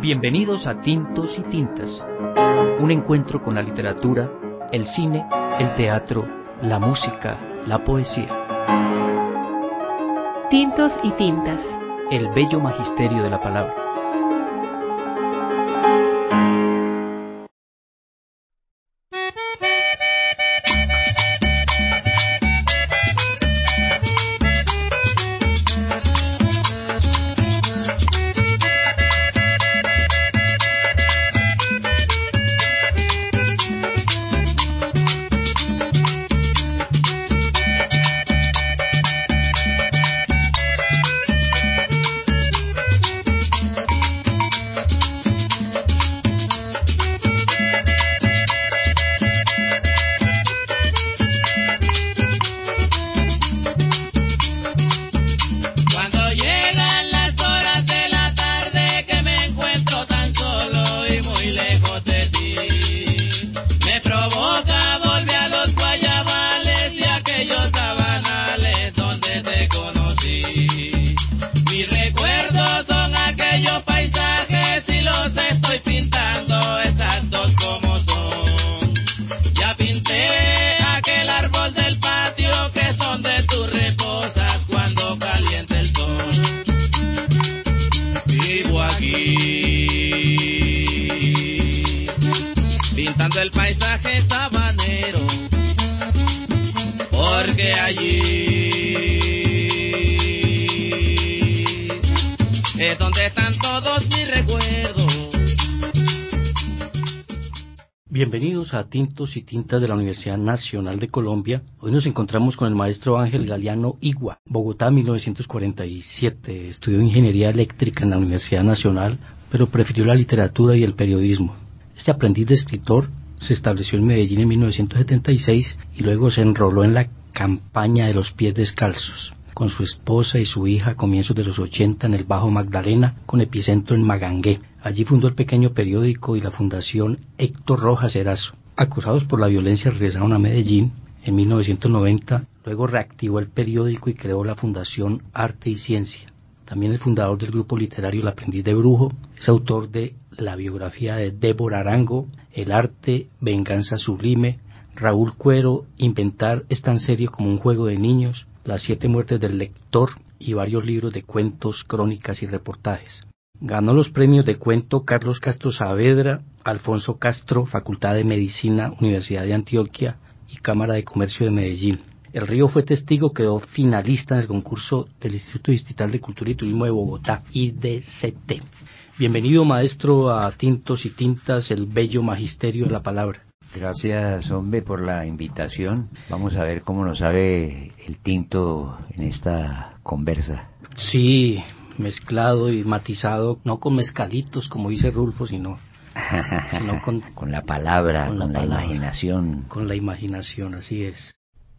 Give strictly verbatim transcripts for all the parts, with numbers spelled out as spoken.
Bienvenidos a Tintos y Tintas, un encuentro con la literatura, el cine, el teatro, la música, la poesía. Tintos y Tintas, el bello magisterio de la palabra. El paisaje sabanero, porque allí es donde están todos mis recuerdos. Bienvenidos a Tintos y Tintas de la Universidad Nacional de Colombia. Hoy nos encontramos con el maestro Ángel Galeano Igua, Bogotá, mil novecientos cuarenta y siete. Estudió Ingeniería Eléctrica en la Universidad Nacional, pero prefirió la literatura y el periodismo. Este aprendiz de escritor se estableció en Medellín en mil novecientos setenta y seis y luego se enroló en la campaña de los pies descalzos, con su esposa y su hija a comienzos de los ochenta en el Bajo Magdalena, con epicentro en Magangué. Allí fundó el pequeño periódico y la fundación Héctor Rojas Erazo. Acosados por la violencia regresaron a Medellín en mil novecientos noventa, luego reactivó el periódico y creó la fundación Arte y Ciencia. También es fundador del grupo literario El Aprendiz de Brujo, es autor de la biografía de Débora Arango, El arte, venganza sublime, Raúl Cuero, Inventar es tan serio como un juego de niños, Las siete muertes del lector y varios libros de cuentos, crónicas y reportajes. Ganó los premios de cuento Carlos Castro Saavedra, Alfonso Castro, Facultad de Medicina, Universidad de Antioquia y Cámara de Comercio de Medellín. El Río fue testigo, quedó finalista en el concurso del Instituto Distrital de Cultura y Turismo de Bogotá, I D C T. Bienvenido, maestro, a Tintos y Tintas, el bello magisterio de la palabra. Gracias, hombre, por la invitación. Vamos a ver cómo nos sabe el tinto en esta conversa. Sí, mezclado y matizado, no con mezcalitos, como dice Rulfo, sino, sino con, con la palabra, con, con la, la palabra, imaginación. Con la imaginación, así es.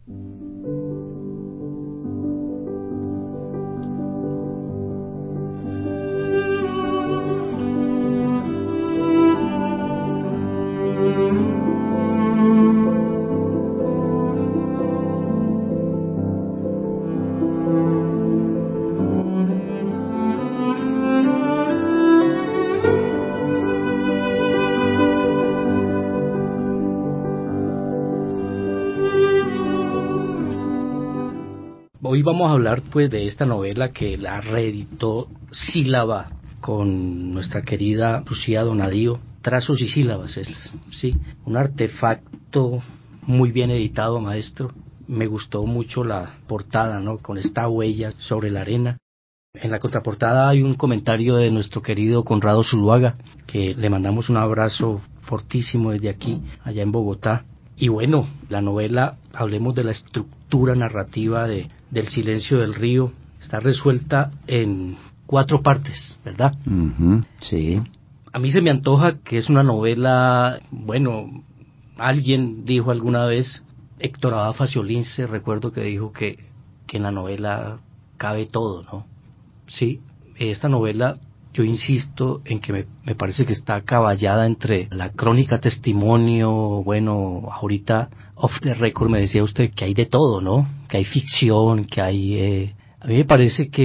Hoy vamos a hablar pues de esta novela que la reeditó Sílaba con nuestra querida Lucía Donadío. Trazos y sílabas es, sí, un artefacto muy bien editado, maestro. Me gustó mucho la portada, ¿no? Con esta huella sobre la arena. En la contraportada hay un comentario de nuestro querido Conrado Zuluaga, que le mandamos un abrazo fortísimo desde aquí, allá en Bogotá. Y bueno, la novela, hablemos de la estructura narrativa de del Silencio del Río, está resuelta en cuatro partes, ¿verdad? Uh-huh, sí. A mí se me antoja que es una novela, bueno, alguien dijo alguna vez, Héctor Abad Faciolince, recuerdo que dijo que, que en la novela cabe todo, ¿no? Sí, esta novela, yo insisto en que me, me parece que está acaballada entre la crónica, testimonio, bueno, ahorita off the record me decía usted que hay de todo, ¿no? Que hay ficción, que hay... Eh, a mí me parece que,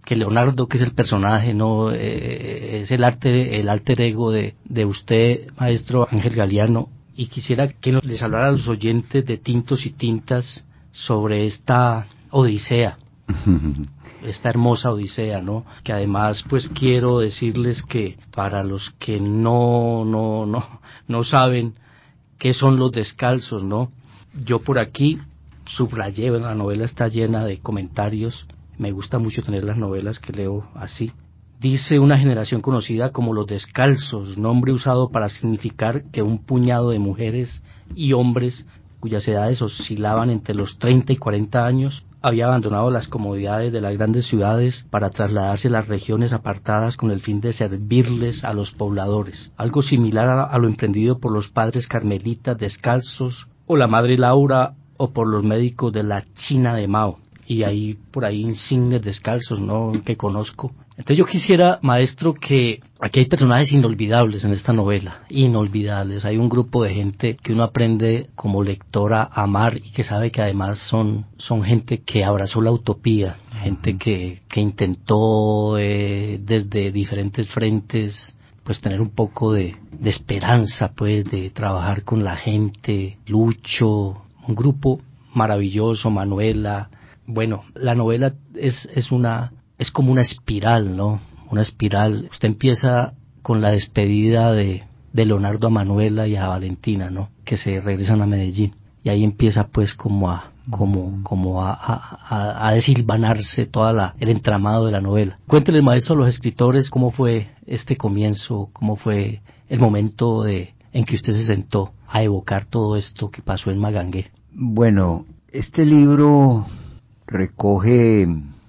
que Leonardo, que es el personaje, no eh, es el arte, el alter ego de, de usted, maestro Ángel Galiano, y quisiera que nos les hablara a los oyentes de Tintos y Tintas sobre esta odisea, esta hermosa odisea, ¿no? Que además, pues quiero decirles que para los que no, no, no, no saben qué son los descalzos, ¿no? Yo por aquí subrayé, la novela está llena de comentarios. Me gusta mucho tener las novelas que leo así. Dice una generación conocida como los descalzos, nombre usado para significar que un puñado de mujeres y hombres cuyas edades oscilaban entre los treinta y cuarenta años había abandonado las comodidades de las grandes ciudades para trasladarse a las regiones apartadas con el fin de servirles a los pobladores. Algo similar a, a lo emprendido por los padres carmelitas descalzos o la madre Laura o por los médicos de la China de Mao. Y hay por ahí insignes descalzos, ¿no?, que conozco. Entonces yo quisiera, maestro, que aquí hay personajes inolvidables en esta novela, inolvidables. Hay un grupo de gente que uno aprende como lector a amar y que sabe que además son, son gente que abrazó la utopía, gente que, que intentó eh, desde diferentes frentes pues tener un poco de, de esperanza, pues de trabajar con la gente. Lucho, un grupo maravilloso, Manuela. Bueno, la novela es, es una, es como una espiral, ¿no? Una espiral. Usted empieza con la despedida de, de Leonardo a Manuela y a Valentina, ¿no? Que se regresan a Medellín. Y ahí empieza pues como a, como, como a, a, a desilvanarse toda la, el entramado de la novela. Cuéntele, maestro, a los escritores cómo fue este comienzo, cómo fue el momento de, en que usted se sentó a evocar todo esto que pasó en Magangué. Bueno, este libro recoge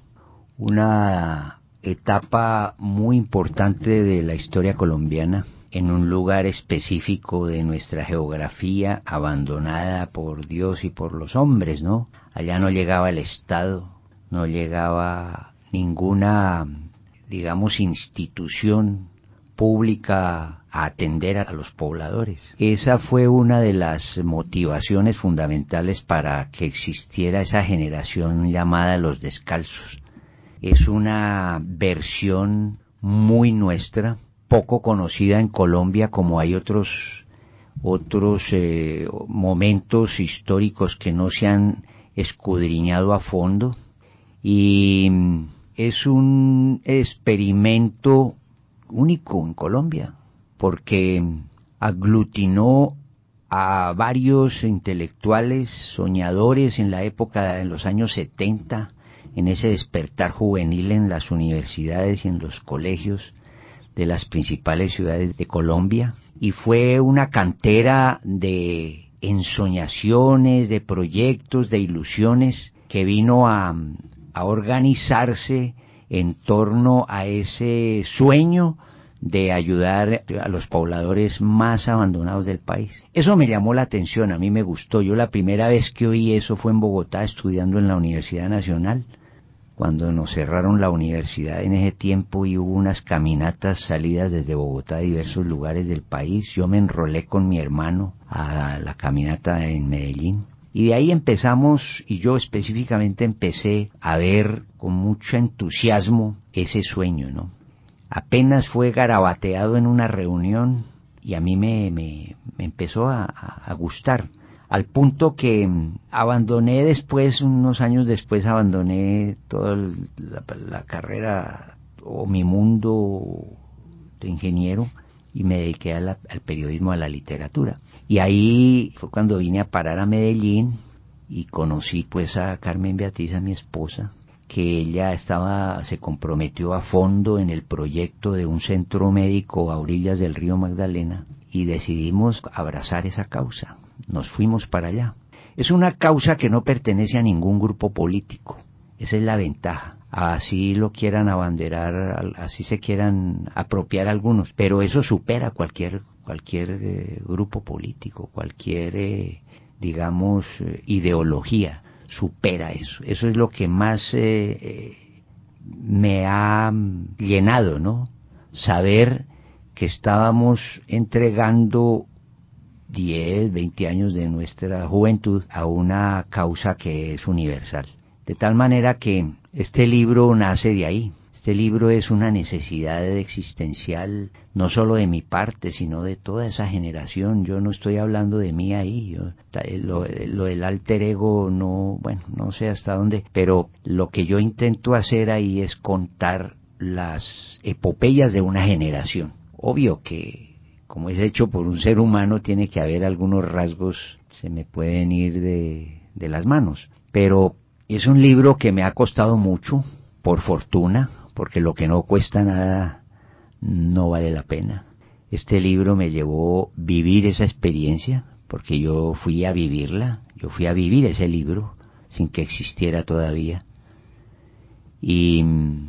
una etapa muy importante de la historia colombiana en un lugar específico de nuestra geografía abandonada por Dios y por los hombres, ¿no? Allá no llegaba el Estado, no llegaba ninguna, digamos, institución pública a atender a los pobladores. Esa fue una de las motivaciones fundamentales para que existiera esa generación llamada los descalzos. Es una versión muy nuestra, poco conocida en Colombia, como hay otros otros eh, momentos históricos que no se han escudriñado a fondo, y es un experimento único en Colombia, porque aglutinó a varios intelectuales, soñadores en la época de los años setenta, en ese despertar juvenil en las universidades y en los colegios de las principales ciudades de Colombia, y fue una cantera de ensoñaciones, de proyectos, de ilusiones que vino a, a organizarse en torno a ese sueño de ayudar a los pobladores más abandonados del país. Eso me llamó la atención, a mí me gustó. Yo la primera vez que oí eso fue en Bogotá, estudiando en la Universidad Nacional, cuando nos cerraron la universidad en ese tiempo y hubo unas caminatas salidas desde Bogotá a diversos lugares del país. Yo me enrolé con mi hermano a la caminata en Medellín. Y de ahí empezamos, y yo específicamente empecé a ver con mucho entusiasmo ese sueño, ¿no? Apenas fue garabateado en una reunión y a mí me, me, me empezó a, a, a gustar, al punto que abandoné después, unos años después, abandoné toda la, la carrera o mi mundo de ingeniero y me dediqué a la, al periodismo, a la literatura. Y ahí fue cuando vine a parar a Medellín y conocí pues a Carmen Beatriz, a mi esposa, que ella estaba, se comprometió a fondo en el proyecto de un centro médico a orillas del río Magdalena, y decidimos abrazar esa causa. Nos fuimos para allá. Es una causa que no pertenece a ningún grupo político. Esa es la ventaja. Así lo quieran abanderar, así se quieran apropiar algunos, pero eso supera cualquier cualquier eh, grupo político, cualquier eh, digamos eh, ideología, supera eso. Eso es lo que más eh, eh, me ha llenado, ¿no? Saber que estábamos entregando diez, veinte años de nuestra juventud a una causa que es universal. De tal manera que Este libro nace de ahí. Este libro es una necesidad existencial, no solo de mi parte, sino de toda esa generación. Yo no estoy hablando de mí ahí. Yo, lo, lo del alter ego, no, bueno, no sé hasta dónde, pero lo que yo intento hacer ahí es contar las epopeyas de una generación. Obvio que, como es hecho por un ser humano, tiene que haber algunos rasgos, se me pueden ir de, de las manos. Pero es un libro que me ha costado mucho, por fortuna, porque lo que no cuesta nada no vale la pena. Este libro me llevó a vivir esa experiencia, porque yo fui a vivirla, yo fui a vivir ese libro, sin que existiera todavía. Y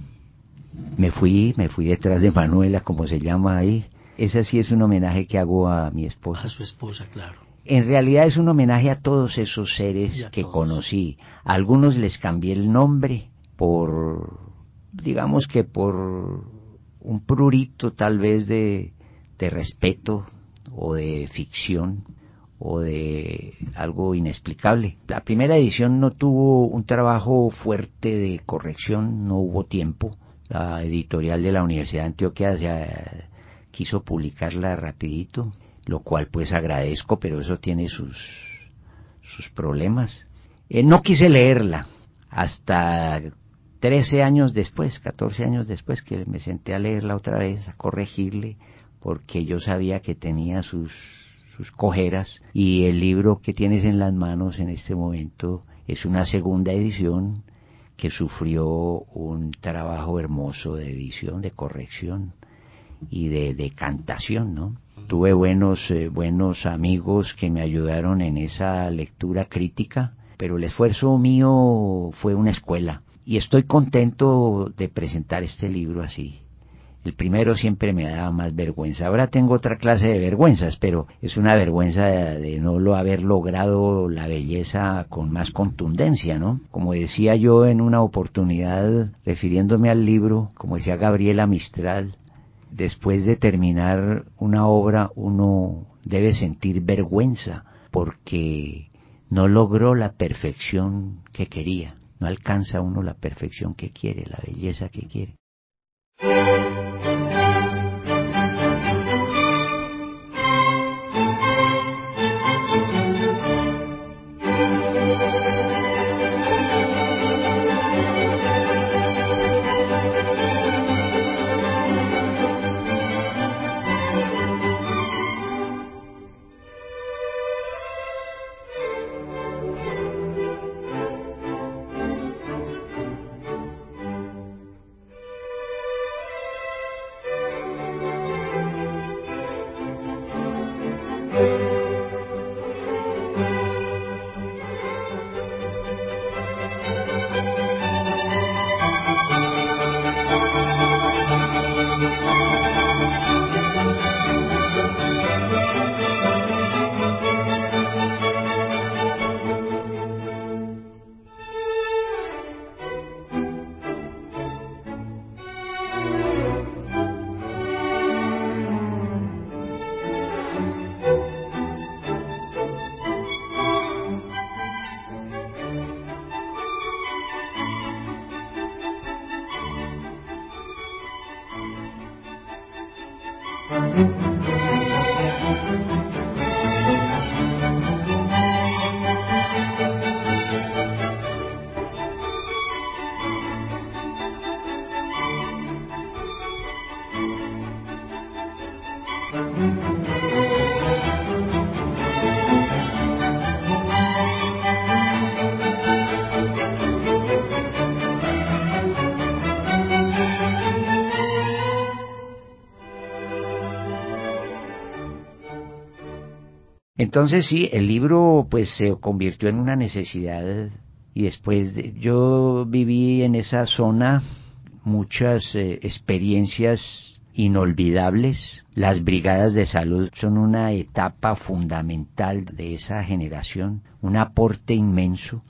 me fui, me fui detrás de Manuela, como se llama ahí. Ese sí es un homenaje que hago a mi esposa. A su esposa, claro. En realidad es un homenaje a todos esos seres que todos. conocí. A algunos les cambié el nombre por, digamos que por un prurito tal vez de, de respeto o de ficción o de algo inexplicable. La primera edición no tuvo un trabajo fuerte de corrección, no hubo tiempo. La editorial de la Universidad de Antioquia ya quiso publicarla rapidito, lo cual pues agradezco, pero eso tiene sus, sus problemas. Eh, no quise leerla hasta trece años después, catorce años después, que me senté a leerla otra vez, a corregirle, porque yo sabía que tenía sus, sus cojeras, y el libro que tienes en las manos en este momento es una segunda edición que sufrió un trabajo hermoso de edición, de corrección y de decantación, ¿no? Tuve buenos, eh, buenos amigos que me ayudaron en esa lectura crítica, pero el esfuerzo mío fue una escuela. Y estoy contento de presentar este libro así. El primero siempre me daba más vergüenza. Ahora tengo otra clase de vergüenzas, pero es una vergüenza de, de no lo haber logrado la belleza con más contundencia, ¿no? Como decía yo en una oportunidad, refiriéndome al libro, como decía Gabriela Mistral, después de terminar una obra uno debe sentir vergüenza porque no logró la perfección que quería. No alcanza uno la perfección que quiere, la belleza que quiere. Entonces sí, el libro pues se convirtió en una necesidad, y después de, yo viví en esa zona muchas eh, experiencias inolvidables. Las brigadas de salud son una etapa fundamental de esa generación, un aporte inmenso.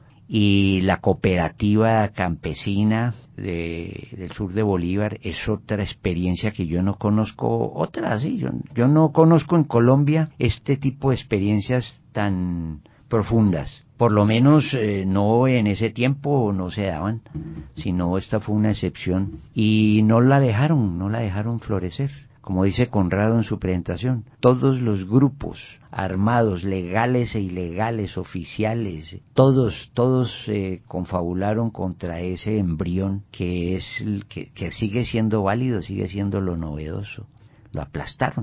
Y la cooperativa campesina de, del sur de Bolívar es otra experiencia que yo no conozco, otra, sí, yo, yo no conozco en Colombia este tipo de experiencias tan profundas. Por lo menos eh, no en ese tiempo no se daban, sino esta fue una excepción y no la dejaron, no la dejaron florecer. Como dice Conrado en su presentación, todos los grupos armados, legales e ilegales, oficiales, todos, todos eh, confabularon contra ese embrión que es que, que sigue siendo válido, sigue siendo lo novedoso. Lo aplastaron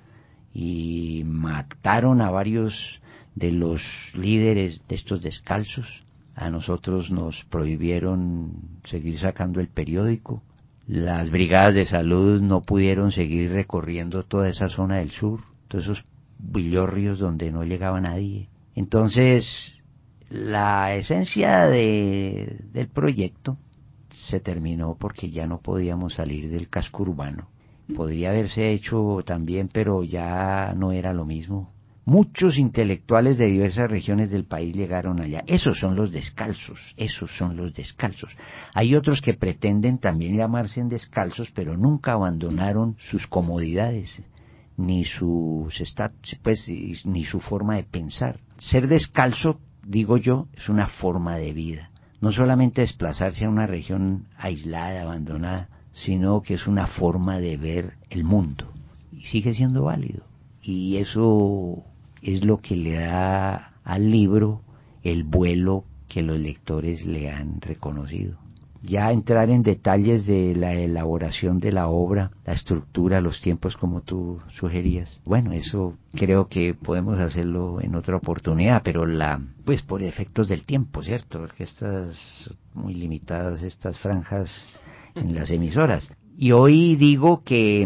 y mataron a varios de los líderes de estos descalzos. A nosotros nos prohibieron seguir sacando el periódico. Las brigadas de salud no pudieron seguir recorriendo toda esa zona del sur, todos esos villorrios donde no llegaba nadie. Entonces, la esencia de, del proyecto se terminó porque ya no podíamos salir del casco urbano. Podría haberse hecho también, pero ya no era lo mismo. Muchos intelectuales de diversas regiones del país llegaron allá. Esos son los descalzos, esos son los descalzos. Hay otros que pretenden también llamarse descalzos, pero nunca abandonaron sus comodidades, ni sus estatus, pues, ni su forma de pensar. Ser descalzo, digo yo, es una forma de vida. No solamente desplazarse a una región aislada, abandonada, sino que es una forma de ver el mundo. Y sigue siendo válido. Y eso es lo que le da al libro el vuelo que los lectores le han reconocido. Ya entrar en detalles de la elaboración de la obra, la estructura, los tiempos como tú sugerías, bueno, eso creo que podemos hacerlo en otra oportunidad, pero la, pues por efectos del tiempo, ¿cierto? Porque estas muy limitadas estas franjas en las emisoras. Y hoy digo que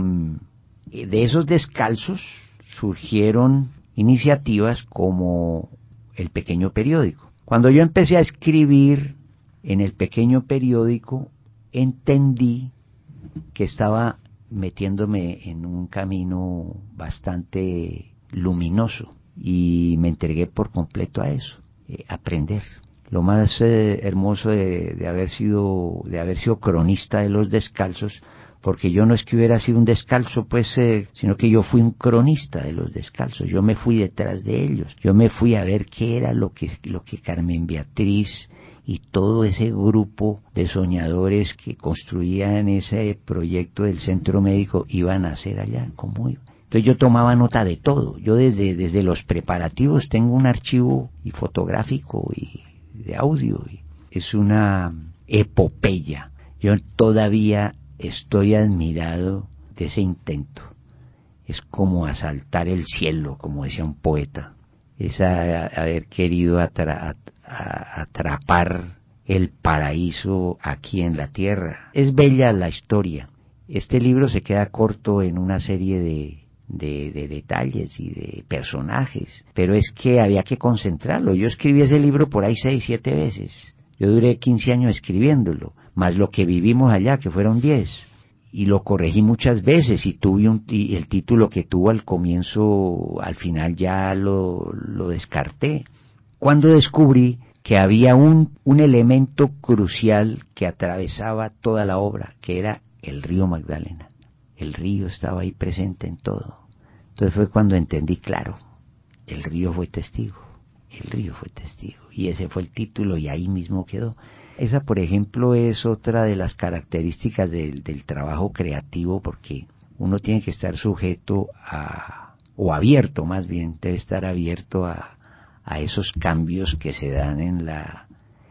de esos descalzos surgieron iniciativas como el pequeño periódico. Cuando yo empecé a escribir en el pequeño periódico, entendí que estaba metiéndome en un camino bastante luminoso y me entregué por completo a eso, eh, aprender. Lo más eh, hermoso de, de haber sido de haber sido cronista de los descalzos, porque yo no es que hubiera sido un descalzo, pues, eh, sino que yo fui un cronista de los descalzos. Yo me fui detrás de ellos. Yo me fui a ver qué era lo que lo que Carmen Beatriz y todo ese grupo de soñadores que construían ese proyecto del centro médico iban a hacer allá, cómo iba. Entonces yo tomaba nota de todo. Yo desde desde los preparativos tengo un archivo y fotográfico y de audio. Y es una epopeya. Yo todavía estoy admirado de ese intento. Es como asaltar el cielo, como decía un poeta. Es a, a haber querido atra, a, atrapar el paraíso aquí en la tierra. Es bella la historia. Este libro se queda corto en una serie de, de, de detalles y de personajes, pero es que había que concentrarlo. Yo escribí ese libro por ahí seis, siete veces. Yo duré quince años escribiéndolo, más lo que vivimos allá, que fueron diez. Y lo corregí muchas veces y tuve un, y el título que tuvo al comienzo, al final ya lo, lo descarté. Cuando descubrí que había un, un elemento crucial que atravesaba toda la obra, que era el río Magdalena. El río estaba ahí presente en todo. Entonces fue cuando entendí, claro, el río fue testigo. El río fue testigo. Y ese fue el título y ahí mismo quedó. Esa, por ejemplo, es otra de las características del, del trabajo creativo, porque uno tiene que estar sujeto a, o abierto más bien, debe estar abierto a, a esos cambios que se dan en la,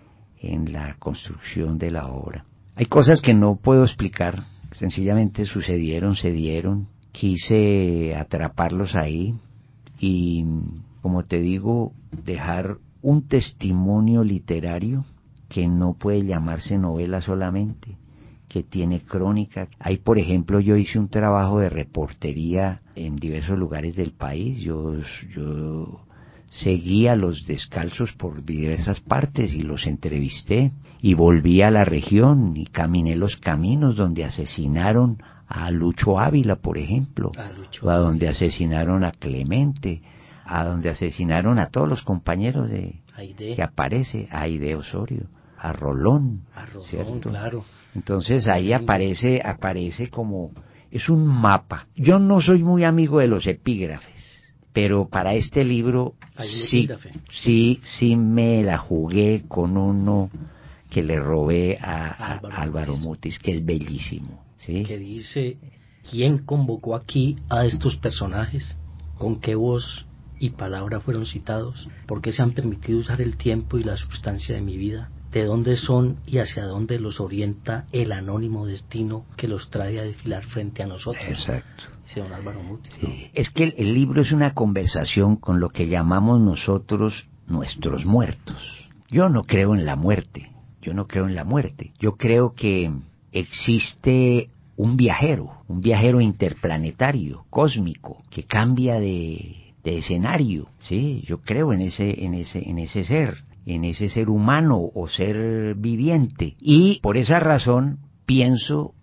en la construcción de la obra. Hay cosas que no puedo explicar, sencillamente sucedieron, se dieron, quise atraparlos ahí y, como te digo, dejar un testimonio literario que no puede llamarse novela solamente, que tiene crónica. Ahí, por ejemplo, yo hice un trabajo de reportería en diversos lugares del país. Yo, yo seguí a los descalzos por diversas partes y los entrevisté, y volví a la región y caminé los caminos donde asesinaron a Lucho Ávila, por ejemplo, a, Lucho, a donde asesinaron a Clemente, a donde asesinaron a todos los compañeros de Aide. Que aparece, a Aide Osorio, a Rolón, a Rolón, ¿cierto? Claro. Entonces ahí aparece, aparece como, es un mapa. Yo no soy muy amigo de los epígrafes, pero para este libro sí, sí, sí me la jugué con uno que le robé a, a Álvaro, Álvaro Mutis, que es bellísimo, ¿sí? Que dice: ¿quién convocó aquí a estos personajes? ¿Con qué voz y palabra fueron citados? ¿Por qué se han permitido usar el tiempo y la sustancia de mi vida? ¿De dónde son y hacia dónde los orienta el anónimo destino que los trae a desfilar frente a nosotros? Exacto. Dice don Álvaro Mutis, sí. ¿no? Es que el, el libro es una conversación con lo que llamamos nosotros nuestros muertos. Yo no creo en la muerte, yo no creo en la muerte. Yo creo que existe un viajero, un viajero interplanetario, cósmico, que cambia de, de escenario, sí, yo creo en ese, en ese, en ese ser, en ese ser humano o ser viviente, y por esa razón pienso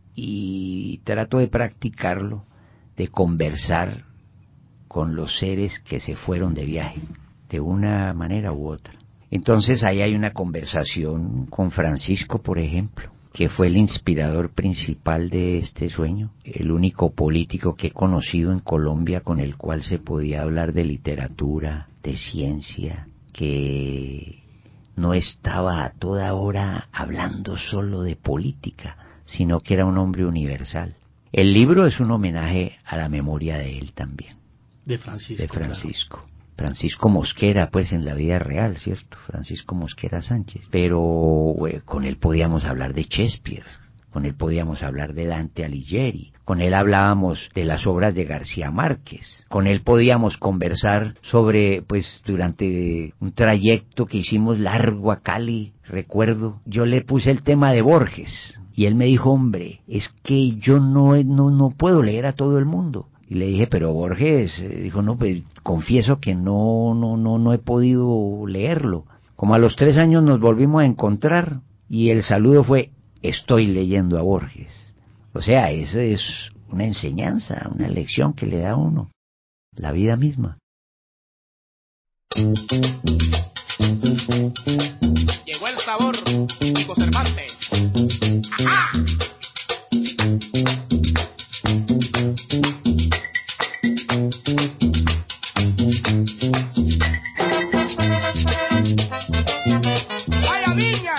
y trato de practicarlo, de conversar con los seres que se fueron de viaje, de una manera u otra. Entonces ahí hay una conversación con Francisco, por ejemplo, que fue el inspirador principal de este sueño, el único político que he conocido en Colombia con el cual se podía hablar de literatura, de ciencia, que no estaba a toda hora hablando solo de política, sino que era un hombre universal. El libro es un homenaje a la memoria de él también. De Francisco. De Francisco. Claro. Francisco Mosquera, pues en la vida real, ¿cierto? Francisco Mosquera Sánchez. Pero eh, con él podíamos hablar de Shakespeare, con él podíamos hablar de Dante Alighieri, con él hablábamos de las obras de García Márquez, con él podíamos conversar sobre, pues durante un trayecto que hicimos largo a Cali, recuerdo, yo le puse el tema de Borges, y él me dijo: hombre, es que yo no, no, no puedo leer a todo el mundo. Y le dije: pero Borges, eh, dijo: no, pues confieso que no, no, no, no he podido leerlo. Como a los tres años nos volvimos a encontrar, y el saludo fue: estoy leyendo a Borges. O sea, esa es una enseñanza, una lección que le da a uno, la vida misma. Llegó el sabor, Kiko Cervantes. ¡Ajá! ¡Vaya viña!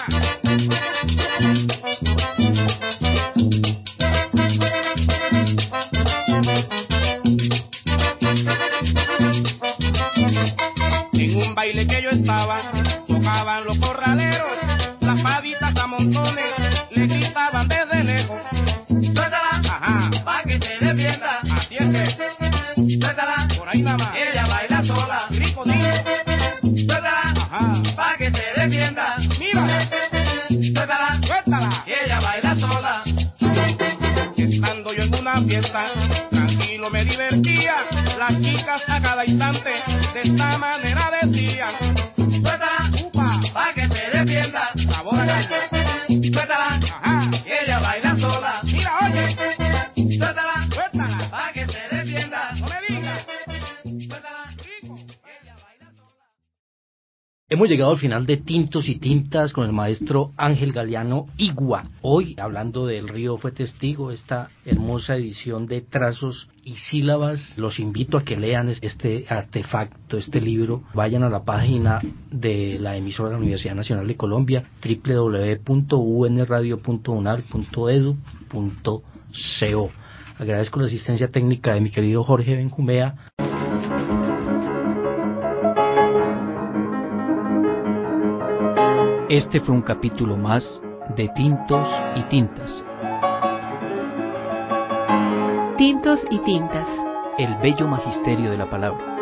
En un baile que yo estaba, tocaban los corraleros, las pavitas a montones le gritaban desde lejos: suéltala, ajá, pa' que se defienda. Así es que, suéltala, por ahí nada más, ella baila sola. Rico, digo, suéltala, ajá, pa' que se defienda. Mira, suéltala, suéltala, ella baila sola. Estando yo en una fiesta, tranquilo me divertía, las chicas a cada instante de esta manera decían: suéltala, upa, pa' que se defienda. Sabor a caña, suéltala, ajá, y ella baila sola. Mira, oye, suéltala, suéltala, pa' que se defienda. No me digas, suéltala, rico, ella baila sola. Hemos llegado al final de Tintos y Tintas con el maestro Ángel Galeano Igua. Hoy, hablando del río Fue Testigo, esta hermosa edición de trazos y sílabas. Los invito a que lean este artefacto, este libro. Vayan a la página de la emisora de la Universidad Nacional de Colombia, doble u doble u doble u punto u n radio punto u n a r punto e d u punto co. Agradezco la asistencia técnica de mi querido Jorge Benjumea. Este fue un capítulo más de Tintos y Tintas. Tintos y Tintas. El bello magisterio de la palabra.